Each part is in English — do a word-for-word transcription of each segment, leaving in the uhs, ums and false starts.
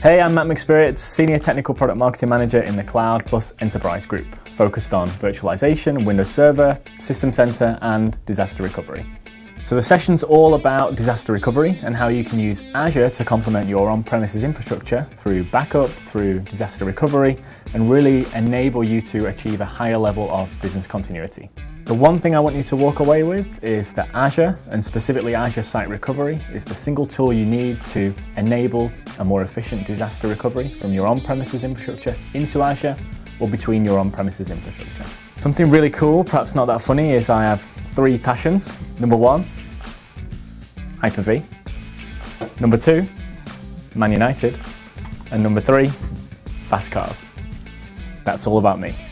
Hey, I'm Matt McSpirit, Senior Technical Product Marketing Manager in the Cloud Plus Enterprise Group, focused on virtualization, Windows Server, System Center, and disaster recovery. So the session's all about disaster recovery and how you can use Azure to complement your on-premises infrastructure through backup, through disaster recovery, and really enable you to achieve a higher level of business continuity. The one thing I want you to walk away with is that Azure, and specifically Azure Site Recovery, is the single tool you need to enable a more efficient disaster recovery from your on-premises infrastructure into Azure or between your on-premises infrastructure. Something really cool, perhaps not that funny, is I have three passions. Number one, Hyper-V. Number two, Man United. And number three, fast cars. That's all about me.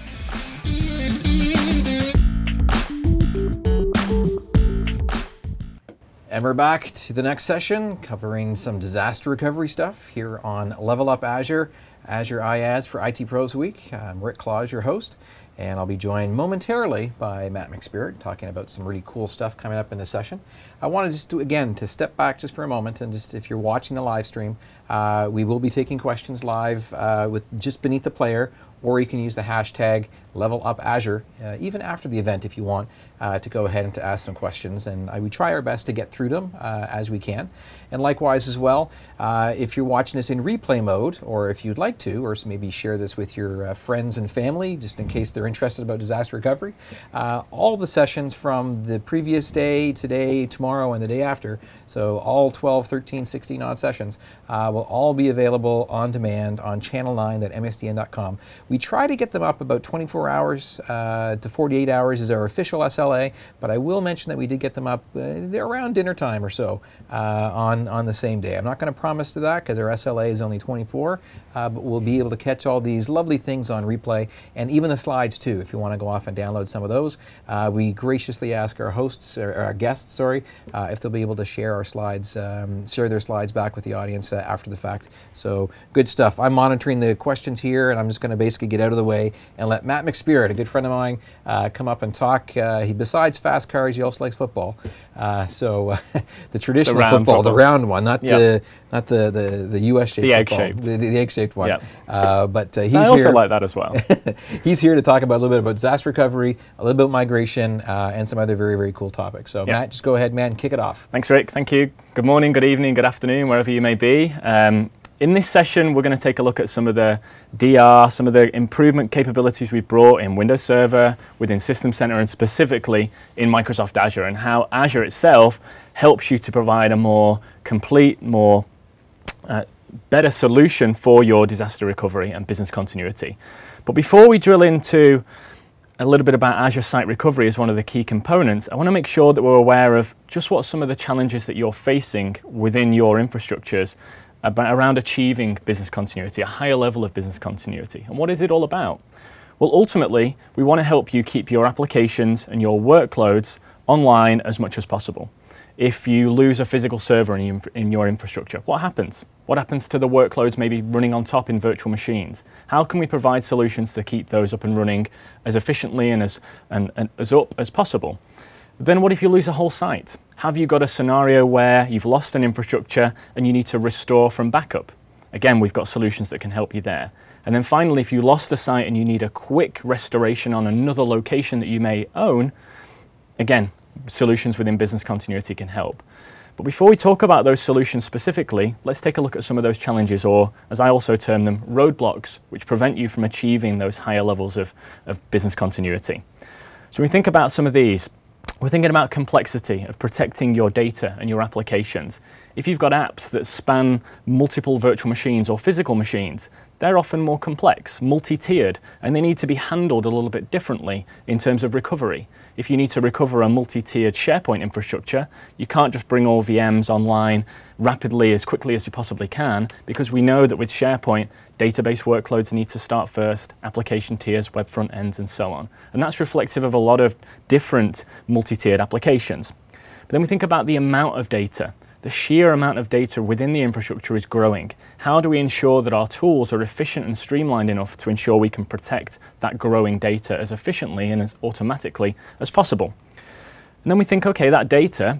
And we're back to the next session, covering some disaster recovery stuff here on Level Up Azure, Azure I A Z for I T Pros Week. I'm Rick Claus, your host, and I'll be joined momentarily by Matt McSpirit, talking about some really cool stuff coming up in this session. I wanted just to, again, to step back just for a moment, and just if you're watching the live stream, uh, we will be taking questions live uh, with just beneath the player, or you can use the hashtag LevelUpAzure, uh, even after the event if you want, uh, to go ahead and to ask some questions. And I, we try our best to get through them uh, as we can. And likewise as well, uh, if you're watching this in replay mode, or if you'd like to, or maybe share this with your uh, friends and family, just in case they're interested about disaster recovery, uh, all the sessions from the previous day, today, tomorrow, and the day after, so all twelve, thirteen, sixteen odd sessions, uh, will all be available on demand on channel nine dot M S D N dot com. We try to get them up about twenty-four hours uh, to forty-eight hours is our official S L A, but I will mention that we did get them up uh, around dinner time or so uh, on, on the same day. I'm not going to promise to that because our S L A is only twenty-four, uh, but we'll be able to catch all these lovely things on replay, and even the slides too, if you want to go off and download some of those. Uh, we graciously ask our hosts, or our guests, sorry, uh, if they'll be able to share our slides, um, share their slides back with the audience uh, after the fact. So good stuff. I'm monitoring the questions here, and I'm just going to basically get out of the way and let Matt McSpirit, a good friend of mine, uh, come up and talk. Uh, he, besides fast cars, he also likes football. Uh, so uh, the traditional the football, football, the round one, not yep. the not the the, the U S shaped the football, egg-shaped, the, the egg-shaped one. Yep. Uh, but uh, he's I also here. like that as well. He's here to talk about a little bit about disaster recovery, a little bit about migration, uh, and some other very very cool topics. So yep. Matt, just go ahead, man, kick it off. Thanks, Rick. Thank you. Good morning, good evening, good afternoon, wherever you may be. Um, In this session, we're going to take a look at some of the D R, some of the improvement capabilities we've brought in Windows Server, within System Center, and specifically in Microsoft Azure, and how Azure itself helps you to provide a more complete, more uh, better solution for your disaster recovery and business continuity. But before we drill into a little bit about Azure Site Recovery as one of the key components, I want to make sure that we're aware of just what some of the challenges that you're facing within your infrastructures about around achieving business continuity, a higher level of business continuity. And what is it all about? Well, ultimately, we want to help you keep your applications and your workloads online as much as possible. If you lose a physical server in your, in your infrastructure, what happens? What happens to the workloads maybe running on top in virtual machines? How can we provide solutions to keep those up and running as efficiently and as, and, and as up as possible? Then what if you lose a whole site? Have you got a scenario where you've lost an infrastructure and you need to restore from backup? Again, we've got solutions that can help you there. And then finally, if you lost a site and you need a quick restoration on another location that you may own, again, solutions within business continuity can help. But before we talk about those solutions specifically, let's take a look at some of those challenges, or as I also term them, roadblocks, which prevent you from achieving those higher levels of, of business continuity. So when we think about some of these, we're thinking about complexity of protecting your data and your applications. If you've got apps that span multiple virtual machines or physical machines, they're often more complex, multi-tiered, and they need to be handled a little bit differently in terms of recovery. If you need to recover a multi-tiered SharePoint infrastructure, you can't just bring all V Ms online rapidly as quickly as you possibly can, because we know that with SharePoint, database workloads need to start first, application tiers, web front ends, and so on. And that's reflective of a lot of different multi-tiered applications. But then we think about the amount of data. The sheer amount of data within the infrastructure is growing. How do we ensure that our tools are efficient and streamlined enough to ensure we can protect that growing data as efficiently and as automatically as possible? And then we think, okay, that data,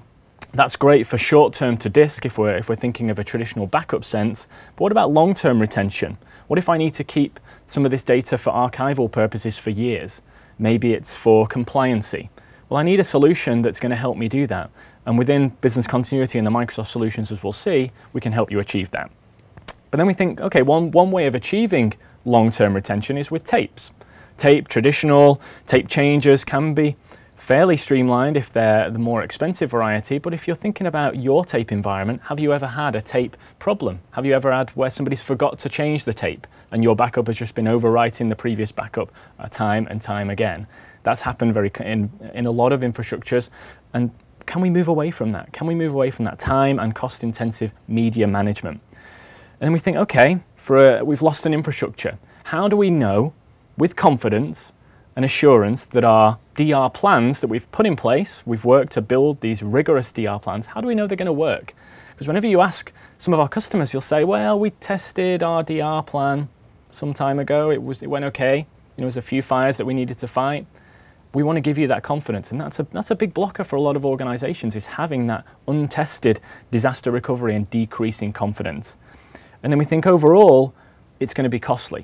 That's great for short-term to disk if we're, if we're thinking of a traditional backup sense, but what about long-term retention? What if I need to keep some of this data for archival purposes for years? Maybe it's for compliancy. Well, I need a solution that's going to help me do that. And within business continuity and the Microsoft solutions, as we'll see, we can help you achieve that. But then we think, okay, one, one way of achieving long-term retention is with tapes. Tape, traditional, tape changers can be fairly streamlined if they're the more expensive variety, but if you're thinking about your tape environment, have you ever had a tape problem? Have you ever had where somebody's forgot to change the tape and your backup has just been overwriting the previous backup uh, time and time again? That's happened very in, in a lot of infrastructures, and can we move away from that? Can we move away from that time and cost-intensive media management? And then we think, okay, for a, we've lost an infrastructure. How do we know with confidence and assurance that our D R plans that we've put in place, we've worked to build these rigorous D R plans, how do we know they're going to work? Because whenever you ask some of our customers, you'll say, well, we tested our D R plan some time ago, it was it went okay, you know, there was a few fires that we needed to fight. We want to give you that confidence, and that's a, that's a big blocker for a lot of organizations, is having that untested disaster recovery and decreasing confidence. And then we think overall, it's going to be costly.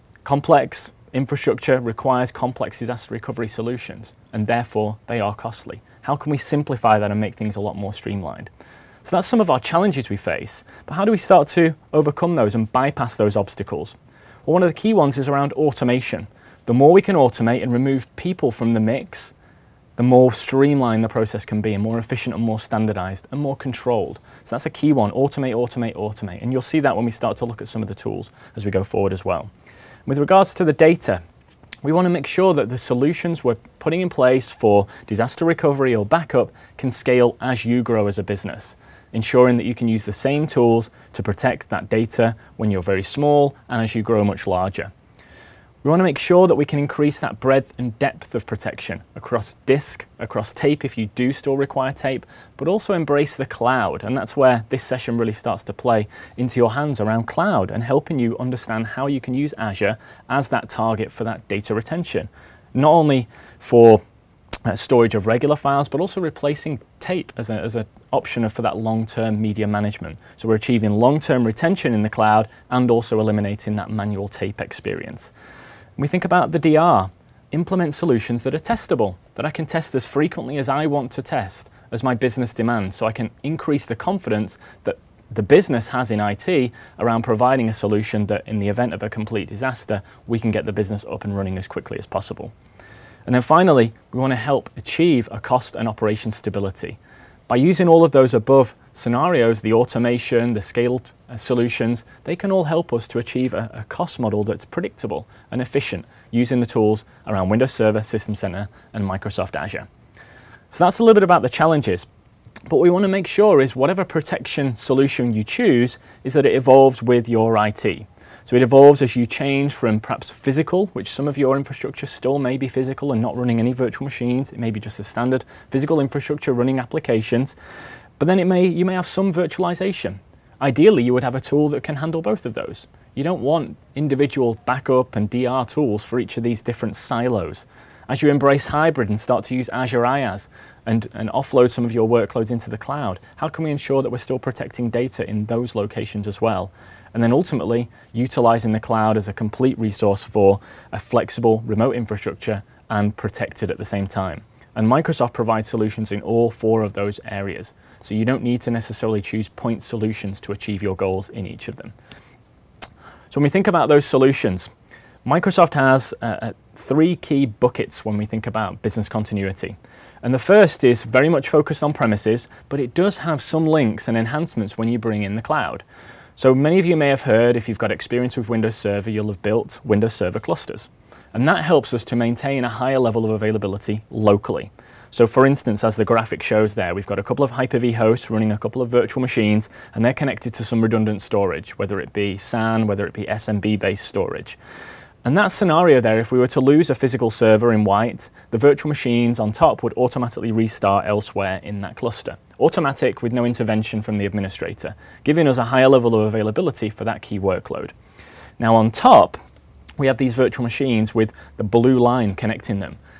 Complex infrastructure requires complex disaster recovery solutions, and therefore they are costly. How can we simplify that and make things a lot more streamlined? So that's some of our challenges we face, but how do we start to overcome those and bypass those obstacles? Well, one of the key ones is around automation. The more we can automate and remove people from the mix, the more streamlined the process can be, and more efficient and more standardized and more controlled. So that's a key one: automate, automate, automate. And you'll see that when we start to look at some of the tools as we go forward as well. With regards to the data, we want to make sure that the solutions we're putting in place for disaster recovery or backup can scale as you grow as a business, ensuring that you can use the same tools to protect that data when you're very small and as you grow much larger. We want to make sure that we can increase that breadth and depth of protection across disk, across tape if you do still require tape, but also embrace the cloud. And that's where this session really starts to play into your hands around cloud and helping you understand how you can use Azure as that target for that data retention. Not only for uh, storage of regular files, but also replacing tape as an as a option for that long-term media management. So we're achieving long-term retention in the cloud and also eliminating that manual tape experience. We think about the D R. Implement solutions that are testable, that I can test as frequently as I want to test, as my business demands, so I can increase the confidence that the business has in I T around providing a solution that in the event of a complete disaster, we can get the business up and running as quickly as possible. And then finally, we want to help achieve a cost and operation stability. By using all of those above scenarios, the automation, the scaled uh, solutions, they can all help us to achieve a, a cost model that's predictable and efficient using the tools around Windows Server, System Center, and Microsoft Azure. So that's a little bit about the challenges. But what we want to make sure is whatever protection solution you choose is that it evolves with your I T. So it evolves as you change from perhaps physical, which some of your infrastructure still may be physical and not running any virtual machines. It may be just a standard physical infrastructure running applications. But then it may you may have some virtualization. Ideally, you would have a tool that can handle both of those. You don't want individual backup and D R tools for each of these different silos. As you embrace hybrid and start to use Azure IaaS and, and offload some of your workloads into the cloud, how can we ensure that we're still protecting data in those locations as well? And then ultimately, utilizing the cloud as a complete resource for a flexible remote infrastructure and protected at the same time. And Microsoft provides solutions in all four of those areas. So you don't need to necessarily choose point solutions to achieve your goals in each of them. So when we think about those solutions, Microsoft has uh, three key buckets when we think about business continuity. And the first is very much focused on premises, but it does have some links and enhancements when you bring in the cloud. So many of you may have heard, if you've got experience with Windows Server, you'll have built Windows Server clusters. And that helps us to maintain a higher level of availability locally. So for instance, as the graphic shows there, we've got a couple of Hyper-V hosts running a couple of virtual machines, and they're connected to some redundant storage, whether it be S A N, whether it be S M B-based storage. And that scenario there, if we were to lose a physical server in white, the virtual machines on top would automatically restart elsewhere in that cluster. Automatic with no intervention from the administrator, giving us a higher level of availability for that key workload. Now on top, we have these virtual machines with the blue line connecting them.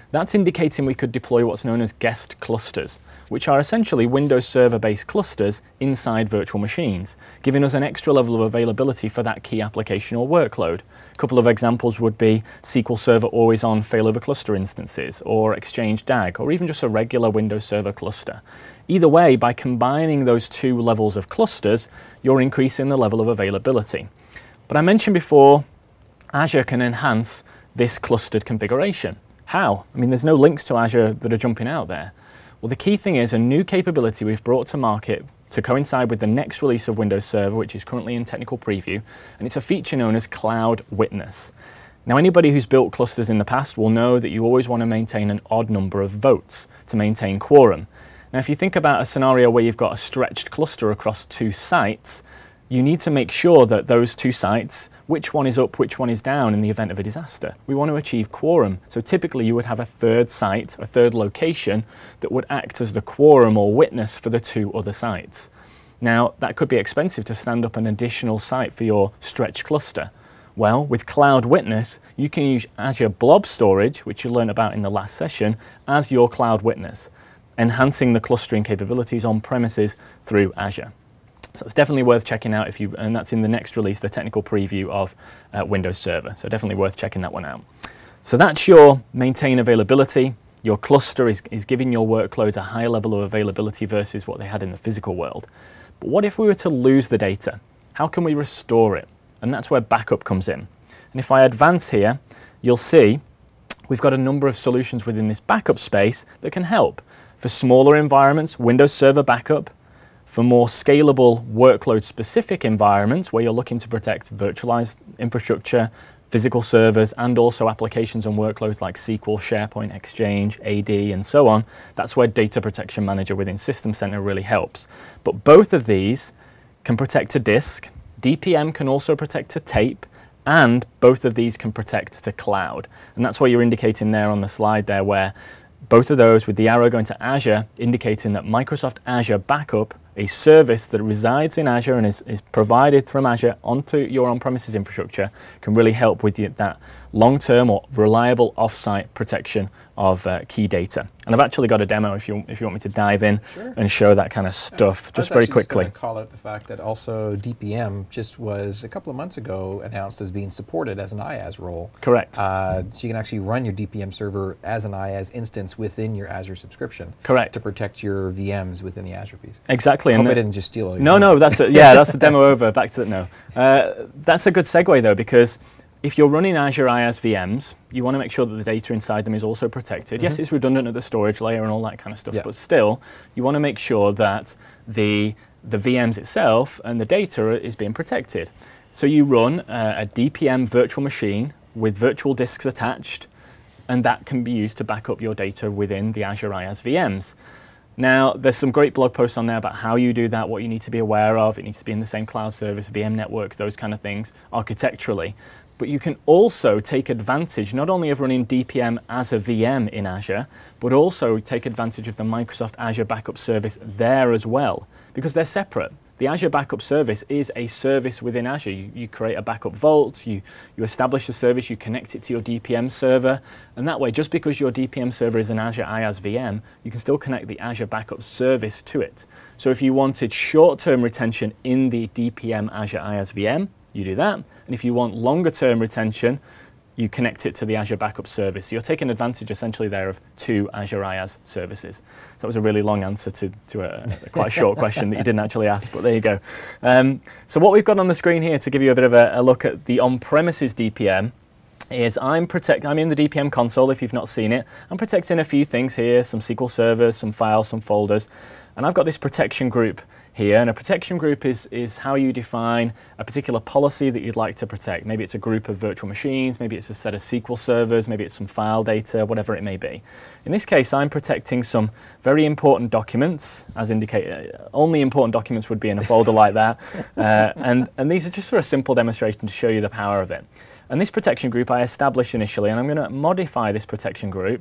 That's indicating we could deploy what's known as guest clusters, which are essentially Windows Server-based clusters inside virtual machines, giving us an extra level of availability for that key application or workload. A couple of examples would be S Q L Server always-on failover cluster instances, or Exchange D A G, or even just a regular Windows Server cluster. Either way, by combining those two levels of clusters, you're increasing the level of availability. But I mentioned before, Azure can enhance this clustered configuration. How? I mean, there's no links to Azure that are jumping out there. Well, the key thing is a new capability we've brought to market to coincide with the next release of Windows Server, which is currently in technical preview, and it's a feature known as Cloud Witness. Now, anybody who's built clusters in the past will know that you always want to maintain an odd number of votes to maintain quorum. Now, if you think about a scenario where you've got a stretched cluster across two sites, you need to make sure that those two sites, which one is up, which one is down in the event of a disaster. We want to achieve quorum. So typically you would have a third site, a third location that would act as the quorum or witness for the two other sites. Now, that could be expensive to stand up an additional site for your stretched cluster. Well, with Cloud Witness, you can use Azure Blob Storage, which you learned about in the last session, as your Cloud Witness, enhancing the clustering capabilities on premises through Azure. So it's definitely worth checking out if you, and that's in the next release, the technical preview of uh, Windows Server. So definitely worth checking that one out. So that's your maintain availability. Your cluster is, is giving your workloads a higher level of availability versus what they had in the physical world. But what if we were to lose the data? How can we restore it? And that's where backup comes in. And if I advance here, you'll see we've got a number of solutions within this backup space that can help. For smaller environments, Windows Server backup. For more scalable workload-specific environments where you're looking to protect virtualized infrastructure, physical servers, and also applications and workloads like S Q L, SharePoint, Exchange, A D, and so on, that's where Data Protection Manager within System Center really helps. But both of these can protect to disk, D P M can also protect to tape, and both of these can protect to cloud. And that's what you're indicating there on the slide there, where both of those with the arrow going to Azure, indicating that Microsoft Azure Backup, a service that resides in Azure and is, is provided from Azure onto your on-premises infrastructure, can really help with you, that long-term or reliable off-site protection of uh, key data. And I've actually got a demo if you if you want me to dive in Sure. and show that kind of stuff yeah, just very quickly. I was call out the fact that also D P M just was a couple of months ago announced as being supported as an IaaS role. Correct. Uh, so you can actually run your D P M server as an IaaS instance within your Azure subscription. Correct. To protect your V Ms within the Azure piece. Exactly. I hope and I the, didn't just steal all your No, demo. no, that's a, yeah, that's the demo over. Back to that. No, uh, that's a good segue though, because if you're running Azure IaaS V Ms, you want to make sure that the data inside them is also protected. Mm-hmm. Yes, it's redundant at the storage layer and all that kind of stuff, yeah. But still, you want to make sure that the the V Ms itself and the data is being protected. So you run uh, a D P M virtual machine with virtual disks attached, and that can be used to back up your data within the Azure IaaS V Ms. Now, there's some great blog posts on there about how you do that, what you need to be aware of. It needs to be in the same cloud service, V M networks, those kind of things, architecturally. But you can also take advantage not only of running D P M as a V M in Azure, but also take advantage of the Microsoft Azure Backup Service there as well, because they're separate. The Azure Backup Service is a service within Azure. You, you create a backup vault, you, you establish a service, you connect it to your D P M server, and that way, just because your D P M server is an Azure IaaS V M, you can still connect the Azure Backup Service to it. So if you wanted short-term retention in the D P M Azure IaaS V M, you do that. And if you want longer-term retention, you connect it to the Azure Backup Service. So you're taking advantage essentially there of two Azure IaaS services. So that was a really long answer to, to a, a quite a short question that you didn't actually ask, but there you go. Um, so what we've got on the screen here to give you a bit of a, a look at the on-premises D P M is I'm protect. I'm in the D P M console if you've not seen it. I'm protecting a few things here, some S Q L servers, some files, some folders, and I've got this protection group here, and a protection group is, is how you define a particular policy that you'd like to protect. Maybe it's a group of virtual machines, maybe it's a set of S Q L servers, maybe it's some file data, whatever it may be. In this case, I'm protecting some very important documents, as indicated. Only important documents would be in a folder like that, uh, and, and these are just for a simple demonstration to show you the power of it. And this protection group I established initially, and I'm going to modify this protection group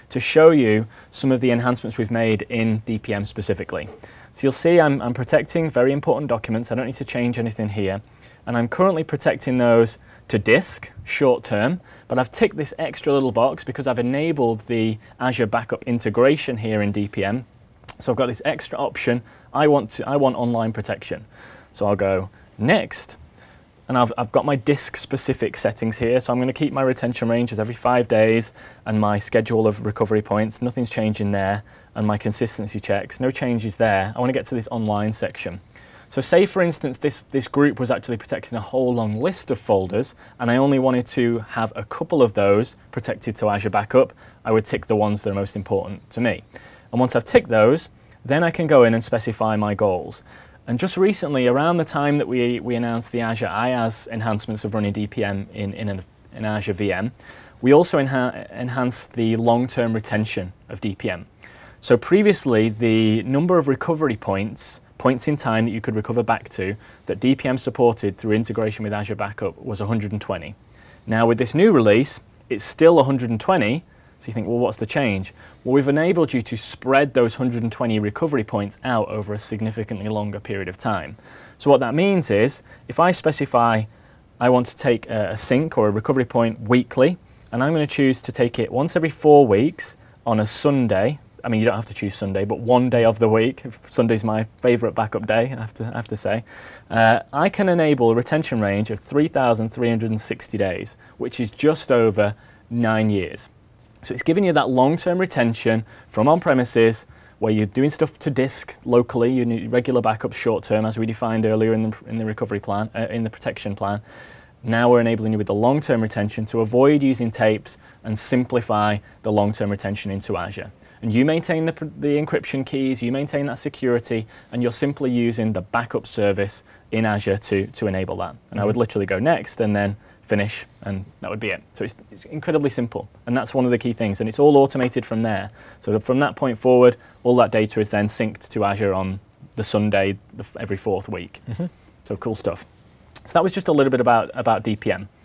to show you some of the enhancements we've made in D P M specifically. So you'll see I'm, I'm protecting very important documents. I don't need to change anything here. And I'm currently protecting those to disk, short term, but I've ticked this extra little box because I've enabled the Azure Backup integration here in D P M. So I've got this extra option. I want to, I want online protection. So I'll go next, and I've, I've got my disk specific settings here. So I'm going to keep my retention ranges every five days and my schedule of recovery points. Nothing's changing there. And my consistency checks, no changes there. I want to get to this online section. So say, for instance, this, this group was actually protecting a whole long list of folders, and I only wanted to have a couple of those protected to Azure Backup. I would tick the ones that are most important to me. And once I've ticked those, then I can go in and specify my goals. And just recently, around the time that we, we announced the Azure IaaS enhancements of running D P M in, in an in Azure V M, we also enha enhanced the long-term retention of D P M. So previously, the number of recovery points points in time that you could recover back to that D P M supported through integration with Azure Backup was one hundred twenty. Now with this new release, it's still one hundred twenty, so you think, well, what's the change? Well, we've enabled you to spread those one hundred twenty recovery points out over a significantly longer period of time. So what that means is, if I specify I want to take a sync or a recovery point weekly, and I'm going to choose to take it once every four weeks on a Sunday. I mean, you don't have to choose Sunday, but one day of the week. Sunday's my favorite backup day, I have to, I have to say. Uh, I can enable a retention range of three thousand three hundred sixty days, which is just over nine years. So it's giving you that long-term retention from on-premises, where you're doing stuff to disk locally, you need regular backups short-term, as we defined earlier in the, in the recovery plan, uh, in the protection plan. Now we're enabling you with the long-term retention to avoid using tapes and simplify the long-term retention into Azure. And you maintain the, the encryption keys, you maintain that security, and you're simply using the backup service in Azure to, to enable that. And mm-hmm. I would literally go next and then finish, and that would be it. So it's, it's incredibly simple, and that's one of the key things, and it's all automated from there. So from that point forward, all that data is then synced to Azure on the Sunday the, every fourth week. Mm-hmm. So cool stuff. So that was just a little bit about, about D P M.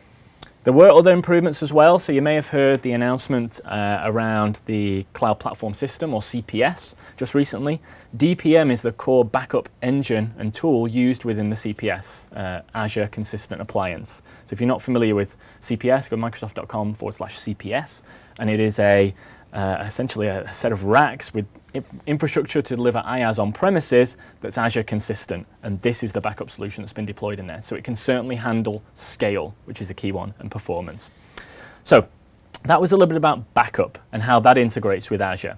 There were other improvements as well, so you may have heard the announcement uh, around the Cloud Platform System, or C P S, just recently. D P M is the core backup engine and tool used within the C P S, uh, Azure Consistent Appliance. So if you're not familiar with C P S, go to microsoft.com forward slash CPS, and it is a uh, essentially a, a set of racks with infrastructure to deliver IaaS on premises that's Azure consistent, and this is the backup solution that's been deployed in there. So it can certainly handle scale, which is a key one, and performance. So that was a little bit about backup and how that integrates with Azure.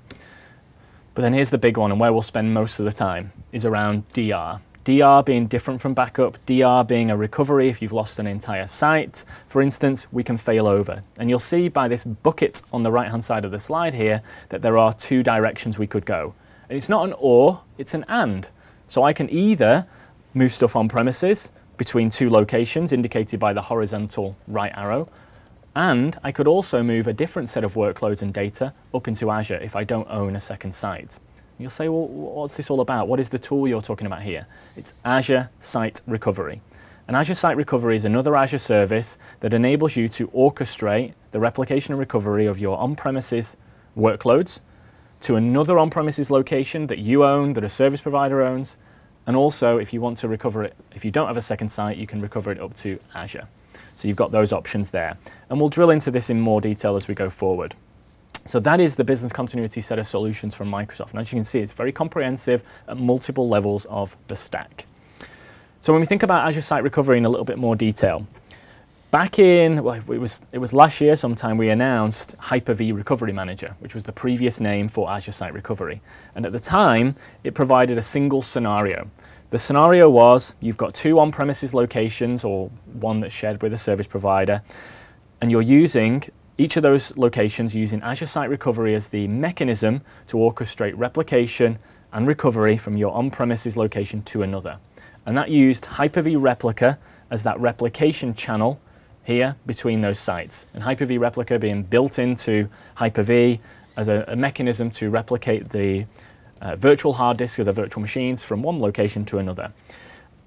But then here's the big one, and where we'll spend most of the time, is around D R. D R being different from backup, D R being a recovery if you've lost an entire site. For instance, we can fail over. And you'll see by this bucket on the right-hand side of the slide here that there are two directions we could go. And it's not an or, it's an and. So I can either move stuff on premises between two locations indicated by the horizontal right arrow, and I could also move a different set of workloads and data up into Azure if I don't own a second site. You'll say, well, what's this all about? What is the tool you're talking about here? It's Azure Site Recovery. And Azure Site Recovery is another Azure service that enables you to orchestrate the replication and recovery of your on-premises workloads to another on-premises location that you own, that a service provider owns. And also, if you want to recover it, if you don't have a second site, you can recover it up to Azure. So you've got those options there. And we'll drill into this in more detail as we go forward. So that is the business continuity set of solutions from Microsoft. And as you can see, it's very comprehensive at multiple levels of the stack. So when we think about Azure Site Recovery in a little bit more detail, back in, well, it was, it was last year sometime, we announced Hyper-V Recovery Manager, which was the previous name for Azure Site Recovery. And at the time, it provided a single scenario. The scenario was, you've got two on-premises locations, or one that's shared with a service provider, and you're using each of those locations using Azure Site Recovery as the mechanism to orchestrate replication and recovery from your on-premises location to another. And that used Hyper-V Replica as that replication channel here between those sites. And Hyper-V Replica being built into Hyper-V as a, a mechanism to replicate the uh, virtual hard disks of the virtual machines from one location to another.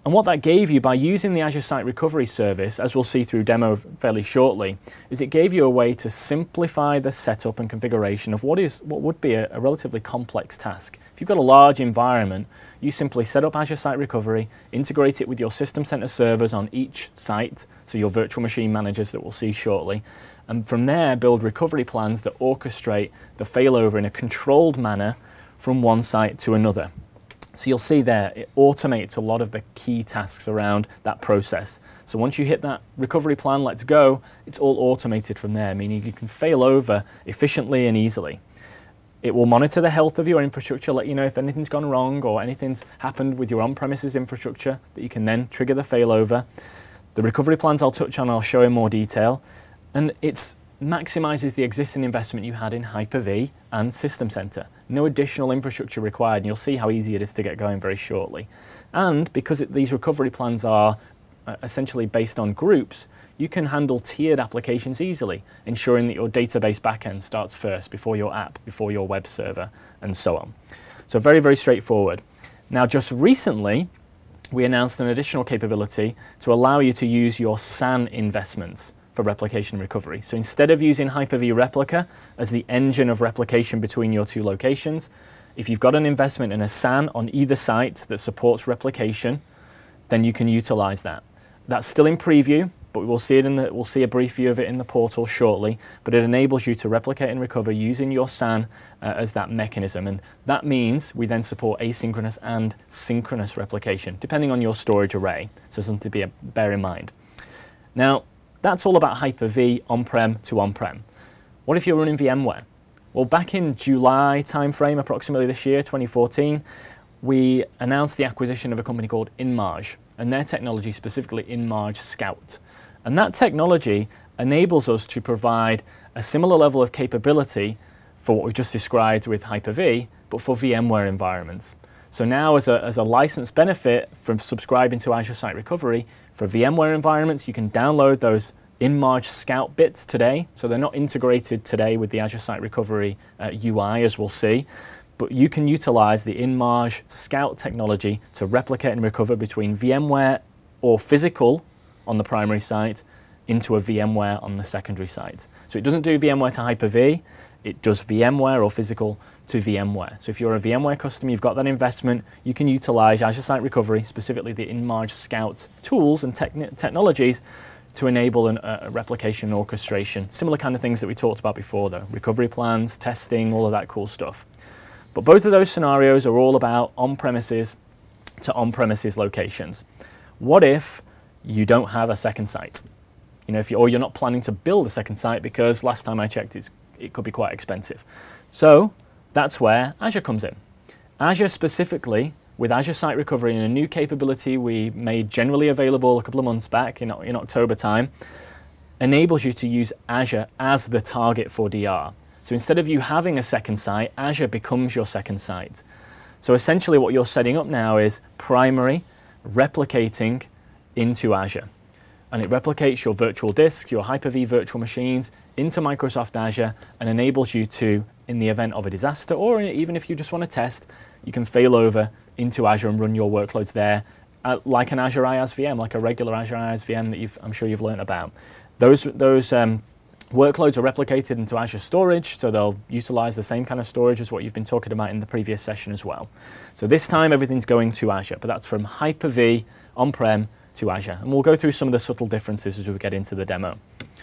And what that gave you by using the Azure Site Recovery Service, as we'll see through demo fairly shortly, is it gave you a way to simplify the setup and configuration of what is what would be a, a relatively complex task. If you've got a large environment, you simply set up Azure Site Recovery, integrate it with your System Center servers on each site, so your virtual machine managers that we'll see shortly, and from there build recovery plans that orchestrate the failover in a controlled manner from one site to another. So you'll see there, it automates a lot of the key tasks around that process. So once you hit that recovery plan, let's go, it's all automated from there, meaning you can fail over efficiently and easily. It will monitor the health of your infrastructure, let you know if anything's gone wrong or anything's happened with your on-premises infrastructure that you can then trigger the failover. The recovery plans I'll touch on, I'll show in more detail. And it maximizes the existing investment you had in Hyper-V and System Center. No additional infrastructure required, and you'll see how easy it is to get going very shortly. And because it, these recovery plans are uh, essentially based on groups, you can handle tiered applications easily, ensuring that your database backend starts first before your app, before your web server, and so on. So very, very straightforward. Now, just recently, we announced an additional capability to allow you to use your S A N investments for replication recovery. So instead of using Hyper-V Replica as the engine of replication between your two locations, if you've got an investment in a S A N on either site that supports replication, then you can utilize that. That's still in preview, but we'll see it in the, we'll see a brief view of it in the portal shortly, but it enables you to replicate and recover using your S A N uh, as that mechanism. And that means we then support asynchronous and synchronous replication, depending on your storage array. So something to be a, bear in mind. Now, that's all about Hyper-V on-prem to on-prem. What if you're running VMware? Well, back in July timeframe, approximately this year, twenty fourteen, we announced the acquisition of a company called InMarge, and their technology, specifically InMarge Scout. And that technology enables us to provide a similar level of capability for what we've just described with Hyper-V, but for VMware environments. So now as a, as a license benefit from subscribing to Azure Site Recovery, for VMware environments, you can download those InMarge Scout bits today. So they're not integrated today with the Azure Site Recovery uh, U I, as we'll see, but you can utilize the InMarge Scout technology to replicate and recover between VMware or physical on the primary site into a VMware on the secondary site. So it doesn't do VMware to Hyper-V, it does VMware or physical to VMware. So if you're a VMware customer, you've got that investment, you can utilize Azure Site Recovery, specifically the InMarge Scout tools and techn- technologies to enable an, a replication and orchestration, similar kind of things that we talked about before though, recovery plans, testing, all of that cool stuff. But both of those scenarios are all about on-premises to on-premises locations. What if you don't have a second site? You know, if you, or you're not planning to build a second site because last time I checked, it's, it could be quite expensive. So that's where Azure comes in. Azure specifically, with Azure Site Recovery and a new capability we made generally available a couple of months back in, in October time, enables you to use Azure as the target for D R. So instead of you having a second site, Azure becomes your second site. So essentially what you're setting up now is primary replicating into Azure. And it replicates your virtual disks, your Hyper-V virtual machines into Microsoft Azure and enables you to, in the event of a disaster, or even if you just want to test, you can fail over into Azure and run your workloads there uh, like an Azure IaaS V M, like a regular Azure IaaS V M that you've, I'm sure you've learned about. Those, those um, workloads are replicated into Azure Storage, so they'll utilize the same kind of storage as what you've been talking about in the previous session as well. So this time everything's going to Azure, but that's from Hyper-V on-prem to Azure. And we'll go through some of the subtle differences as we get into the demo.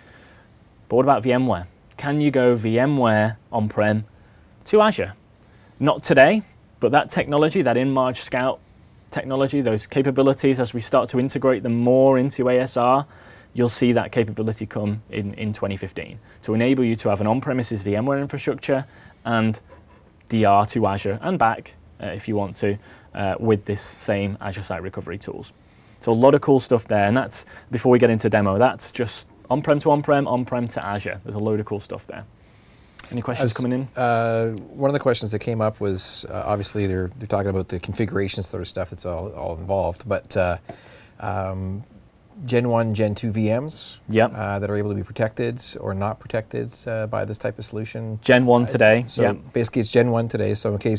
But what about VMware? Can you go VMware on-prem to Azure? Not today, but that technology, that InMarge Scout technology, those capabilities, as we start to integrate them more into A S R, you'll see that capability come in, in twenty fifteen to enable you to have an on-premises VMware infrastructure and D R to Azure and back, uh, if you want to, uh, with this same Azure Site Recovery tools. So a lot of cool stuff there, and that's, before we get into demo, that's just on-prem to on-prem, on-prem to Azure. There's a load of cool stuff there. Any questions As, coming in? Uh, one of the questions that came up was, uh, obviously they're, they're talking about the configuration sort of stuff that's all, all involved, but uh, um, Gen one, Gen two V Ms yep. uh, that are able to be protected or not protected uh, by this type of solution. Gen one today. So yep. basically it's Gen one today, so in case you're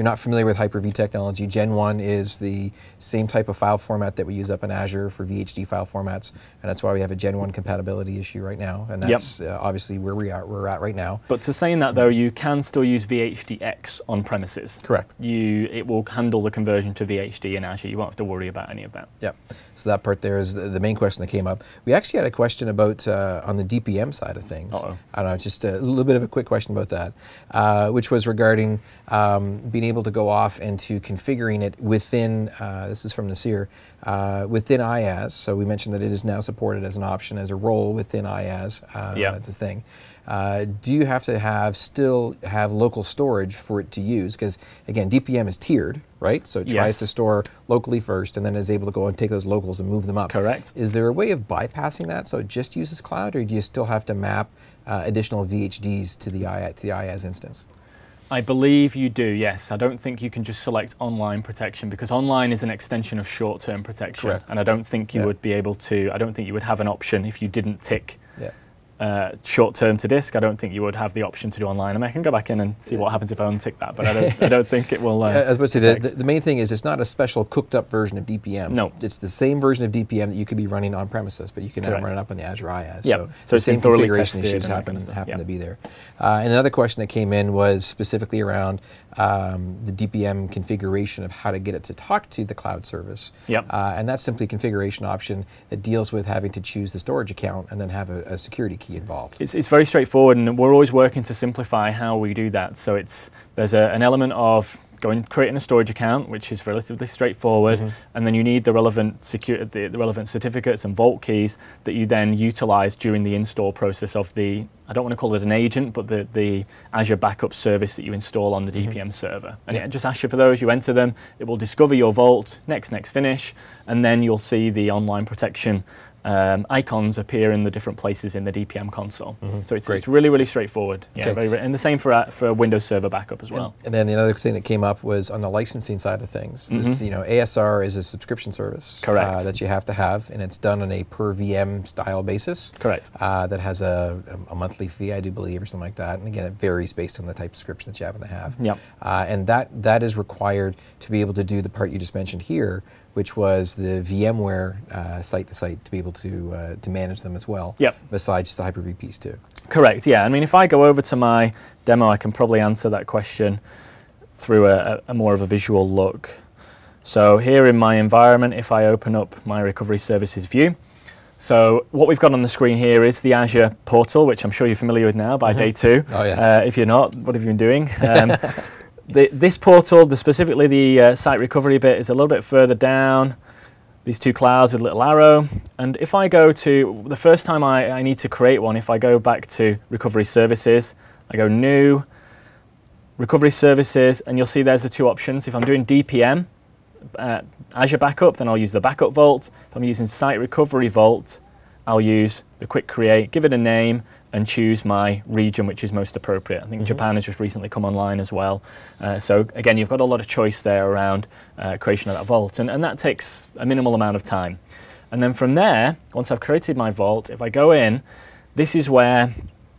you're not familiar with Hyper-V technology, Gen one is the same type of file format that we use up in Azure for V H D file formats, and that's why we have a Gen one compatibility issue right now, and that's yep. uh, obviously where we are, we're at right now. But to saying that though, you can still use V H D X on premises. Correct. You, it will handle the conversion to V H D in Azure. You won't have to worry about any of that. Yep. So that part there is the, the main question that came up. We actually had a question about uh, on the D P M side of things. Uh-oh. I don't know, just a little bit of a quick question about that, uh, which was regarding um, being able to go off into configuring it within, uh, this is from Nasir, uh, within I A S. So we mentioned that it is now supported as an option, as a role within I A S. Uh, yeah. It's a thing. Uh, do you have to have still have local storage for it to use? Because again, D P M is tiered, right? So it tries yes. to store locally first and then is able to go and take those locals and move them up. Correct. Is there a way of bypassing that so it just uses cloud, or do you still have to map uh, additional V H Ds to the, I A, to the I A S instance? I believe you do, yes. I don't think you can just select online protection, because online is an extension of short-term protection. Correct. And I don't think you yeah. would be able to, I don't think you would have an option if you didn't tick yeah. Uh, short-term to disk. I don't think you would have the option to do online. I mean, I can go back in and see yeah. what happens if I untick that, but I don't, I don't think it will. Uh, I was about to say, the, the, the main thing is it's not a special cooked-up version of D P M. No. It's the same version of D P M that you could be running on premises, but you can now Correct. run it up on the Azure I A S. Yep. So, So the it's same been thoroughly configuration tested issues and that happen, kind of stuff. happen Yep. to be there. Uh, and another question that came in was specifically around um, the D P M configuration of how to get it to talk to the cloud service. Yep. Uh, and that's simply a configuration option that deals with having to choose the storage account and then have a, a security key involved. It's, it's very straightforward, and we're always working to simplify how we do that. So it's there's a, an element of going creating a storage account, which is relatively straightforward, mm-hmm. and then you need the relevant secure the, the relevant certificates and vault keys that you then utilize during the install process of the, I don't want to call it an agent, but the, the Azure backup service that you install on the mm-hmm. D P M server. And yeah. it just asks you for those, you enter them, it will discover your vault, next, next, finish, and then you'll see the online protection Um, icons appear in the different places in the D P M console. Mm-hmm. So it's, it's really, really straightforward. Yeah, okay. very, and the same for uh, for Windows Server backup as well. And, and then the other thing that came up was on the licensing side of things. This, mm-hmm. you know, A S R is a subscription service Correct. Uh, that you have to have, and it's done on a per V M style basis. Correct. Uh, that has a, a monthly fee, I do believe, or something like that. And again, it varies based on the type of subscription that you happen to have. Yep. Uh, and that that is required to be able to do the part you just mentioned here, which was the VMware uh, site-to-site to be able to uh, to manage them as well. Yep. Besides just the Hyper-V piece too. Correct. Yeah. I mean, if I go over to my demo, I can probably answer that question through a, a more of a visual look. So here in my environment, if I open up my recovery services view, so what we've got on the screen here is the Azure portal, which I'm sure you're familiar with now by mm-hmm. day two. Oh yeah. Uh, if you're not, what have you been doing? Um, The, this portal, the, specifically the uh, site recovery bit, is a little bit further down. These two clouds with a little arrow. And if I go to, the first time I, I need to create one, if I go back to recovery services, I go new, recovery services, and you'll see there's the two options. If I'm doing D P M, uh, Azure backup, then I'll use the backup vault. If I'm using site recovery vault, I'll use the quick create, give it a name, and choose my region which is most appropriate. I think mm-hmm. Japan has just recently come online as well. Uh, so again, you've got a lot of choice there around uh, creation of that vault, and, and that takes a minimal amount of time. And then from there, once I've created my vault, if I go in, this is where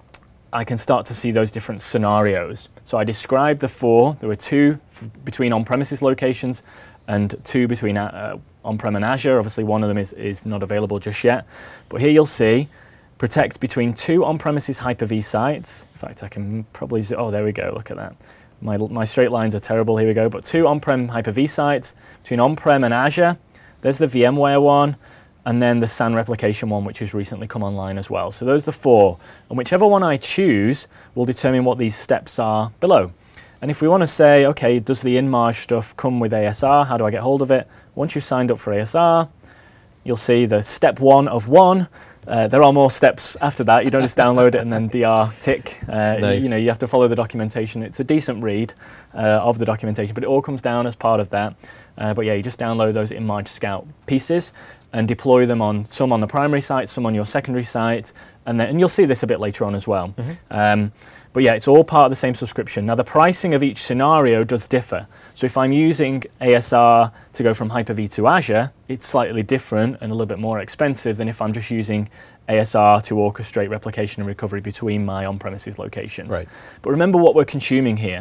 I can start to see those different scenarios. So I described the four. There were two f- between on-premises locations and two between uh, on-prem and Azure. Obviously one of them is, is not available just yet. But here you'll see protect between two on-premises Hyper-V sites. In fact, I can probably, zo- oh, there we go, look at that. My, my straight lines are terrible, here we go. But two on-prem Hyper-V sites, between on-prem and Azure. There's the VMware one, and then the S A N replication one, which has recently come online as well. So those are the four. And whichever one I choose will determine what these steps are below. And if we want to say, okay, does the InMarge stuff come with A S R? How do I get hold of it? Once you've signed up for A S R, you'll see the step one of one. Uh, there are more steps after that. You don't just download it and then D R tick. Uh, nice. You know, you have to follow the documentation. It's a decent read uh, of the documentation, but it all comes down as part of that. Uh, but yeah, you just download those InMarge Scout pieces and deploy them on some on the primary site, some on your secondary site, and then and you'll see this a bit later on as well. Mm-hmm. Um, But yeah, it's all part of the same subscription. Now the pricing of each scenario does differ. So if I'm using A S R to go from Hyper-V to Azure, it's slightly different and a little bit more expensive than if I'm just using A S R to orchestrate replication and recovery between my on-premises locations. Right. But remember what we're consuming here.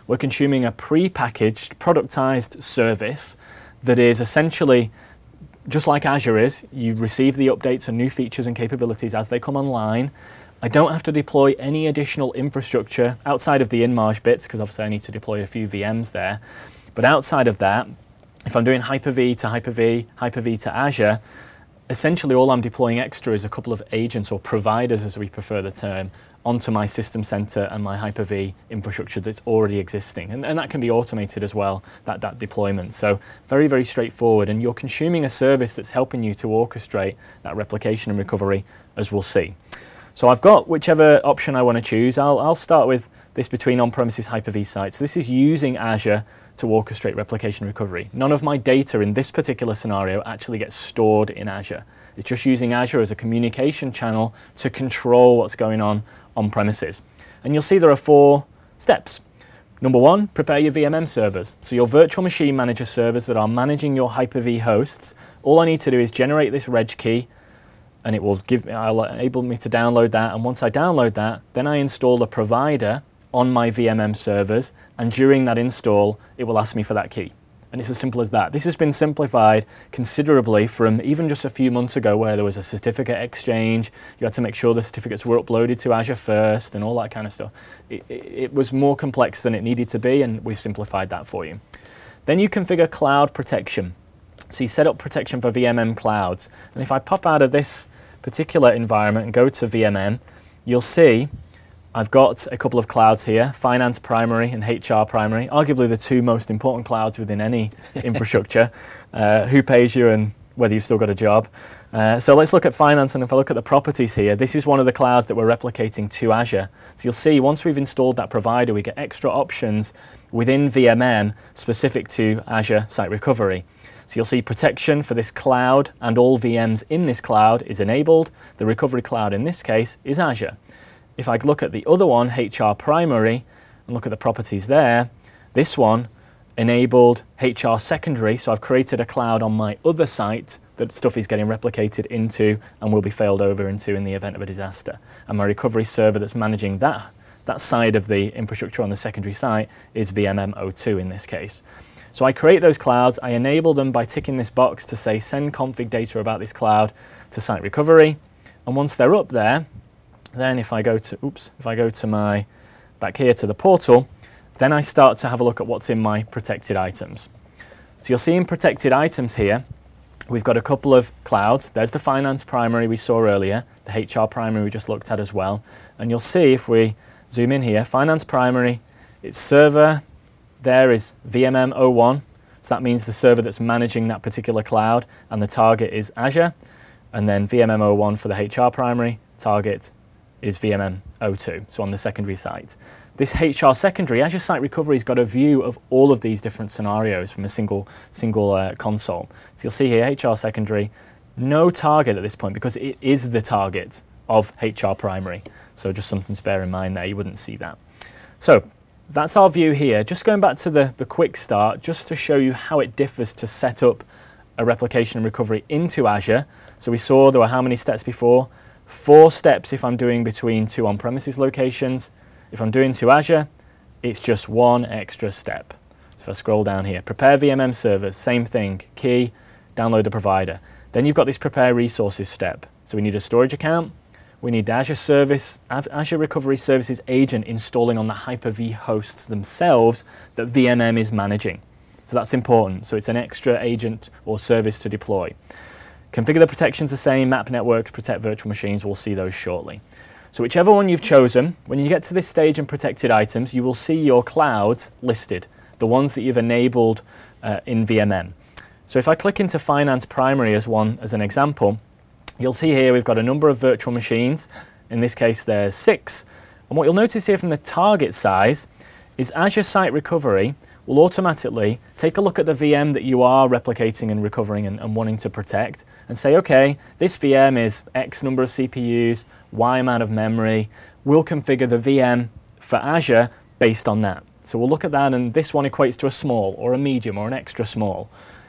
we're consuming a pre-packaged, productized service that is essentially just like Azure is. You receive the updates and new features and capabilities as they come online. I don't have to deploy any additional infrastructure outside of the InMarge bits, because obviously I need to deploy a few V Ms there. But outside of that, if I'm doing Hyper-V to Hyper-V, Hyper-V to Azure, essentially all I'm deploying extra is a couple of agents, or providers as we prefer the term, onto my System Center and my Hyper-V infrastructure that's already existing. And, and that can be automated as well, that, that deployment. So very, very straightforward. And you're consuming a service that's helping you to orchestrate that replication and recovery, as we'll see. So I've got whichever option I want to choose. I'll, I'll start with this between on-premises Hyper-V sites. This is using Azure to orchestrate replication recovery. None of my data in this particular scenario actually gets stored in Azure. It's just using Azure as a communication channel to control what's going on on premises. And you'll see there are four steps. Number one, prepare your V M M servers. So your virtual machine manager servers that are managing your Hyper-V hosts. All I need to do is generate this reg key, and it will give me, I'll enable me to download that. And once I download that, then I install a provider on my V M M servers, and during that install, it will ask me for that key. And it's as simple as that. This has been simplified considerably from even just a few months ago, where there was a certificate exchange. You had to make sure the certificates were uploaded to Azure first and all that kind of stuff. It, it, it was more complex than it needed to be, and we've simplified that for you. Then you configure cloud protection. So you set up protection for V M M clouds. And if I pop out of this particular environment and go to V M M, you'll see I've got a couple of clouds here, Finance Primary and H R Primary, arguably the two most important clouds within any infrastructure, uh, who pays you and whether you've still got a job. Uh, so let's look at Finance, and if I look at the properties here, this is one of the clouds that we're replicating to Azure. So you'll see once we've installed that provider, we get extra options within V M M specific to Azure Site Recovery. So you'll see protection for this cloud, and all V Ms in this cloud is enabled. The recovery cloud in this case is Azure. If I look at the other one, H R Primary, and look at the properties there, this one enabled H R Secondary, so I've created a cloud on my other site that stuff is getting replicated into and will be failed over into in the event of a disaster. And my recovery server that's managing that, that side of the infrastructure on the secondary site is V M M zero two in this case. So I create those clouds, I enable them by ticking this box to say send config data about this cloud to Site Recovery, and once they're up there, then if I go to, oops, if I go to my, back here to the portal, then I start to have a look at what's in my protected items. So you'll see in protected items here, we've got a couple of clouds. There's the Finance Primary we saw earlier, the H R Primary we just looked at as well. And you'll see if we zoom in here, Finance Primary, its server there is V M M zero one. So that means the server that's managing that particular cloud, and the target is Azure. And then V M M zero one for the H R Primary, target is V M M zero two, so on the secondary site. This H R Secondary, Azure Site Recovery has got a view of all of these different scenarios from a single, single uh, console. So you'll see here, H R Secondary, no target at this point because it is the target of H R Primary. So just something to bear in mind there, you wouldn't see that. So that's our view here. Just going back to the, the quick start, just to show you how it differs to set up a replication and recovery into Azure. So we saw there were how many steps before? Four steps if I'm doing between two on-premises locations. If I'm doing to Azure, it's just one extra step. So if I scroll down here, prepare V M M servers, same thing, key, download the provider. Then you've got this prepare resources step. So we need a storage account, we need the Azure Service, Azure Recovery Services agent installing on the Hyper-V hosts themselves that V M M is managing. So that's important. So it's an extra agent or service to deploy. Configure the protections the same, map networks, protect virtual machines, we'll see those shortly. So whichever one you've chosen, when you get to this stage in protected items, you will see your clouds listed, the ones that you've enabled uh, in V M M. So if I click into Finance Primary as one, as an example, you'll see here we've got a number of virtual machines. In this case, there's six. And what you'll notice here from the target size is Azure Site Recovery will automatically take a look at the V M that you are replicating and recovering and, and wanting to protect and say, okay, this V M is X number of C P Us, Y amount of memory. We'll configure the V M for Azure based on that. So we'll look at that, and this one equates to a small or a medium or an extra small.